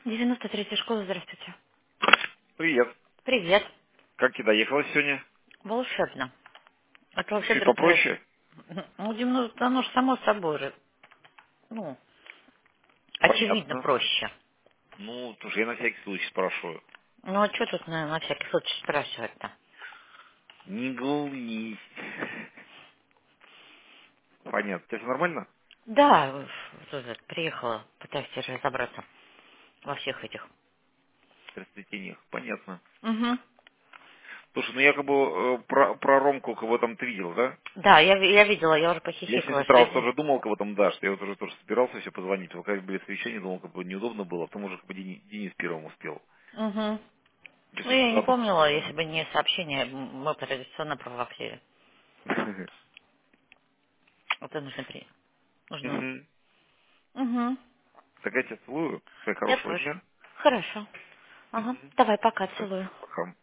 93-я школа, здравствуйте. Привет. Привет. Как тебе доехалось сегодня? Волшебно. Это вообще Чуть другая... попроще? Ну, Дим, оно же само собой же. Ну, очевидно Понятно. проще. Ну, слушай, я на всякий случай спрашиваю. Ну, а что тут на всякий случай спрашивать-то? Не голнись. Понятно. Тебе все нормально? Да, вот это, приехала, пытаюсь разобраться во всех этих. В расцветениях. Понятно. Угу. Слушай, ну якобы про Ромку кого там ты видел, да? Да, я видела, я уже Я сегодня с похихикала, утра что... вот тоже думал, кого там дашь. Я вот уже тоже собирался все позвонить. Вот как были совещания, думал, как бы неудобно было. Потом уже как бы Денис первым успел. Угу. Я Ну, сегодня я не заодно помнила, позвонил. если бы не сообщение, мы традиционно провокли. Это нужно при... Нужно... Мгм. Угу. Так я тебя целую. Твоя Я хорошего тоже. дня. Хорошо. Ага. Мгм. Давай, пока, Всё, целую. пока.